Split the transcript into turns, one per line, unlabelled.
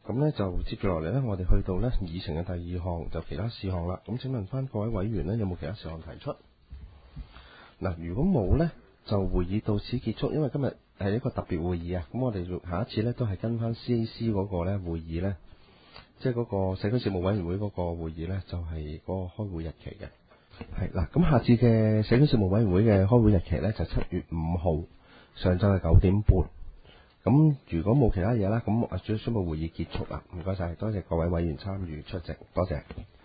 咁呢就接住落嚟呢，我哋去到呢議程嘅第二項就其他事項啦。咁請問翻各位委員呢，有冇其他事項提出？嗱，如果冇呢，就會議到此結束。因為今日係一個特別會議啊，咁我哋下一次呢都係跟翻 CAC 嗰個呢會議呢，即係嗰個社區事務委員會嗰個會議呢，就係嗰個開會日期嘅。係啦，咁下次嘅社區事務委員會嘅開會日期呢，就7月5號上晝嘅9點半。咁如果冇其他嘢啦，咁我宣布會議結束啦。唔該晒，多謝各位委員參與出席，多謝。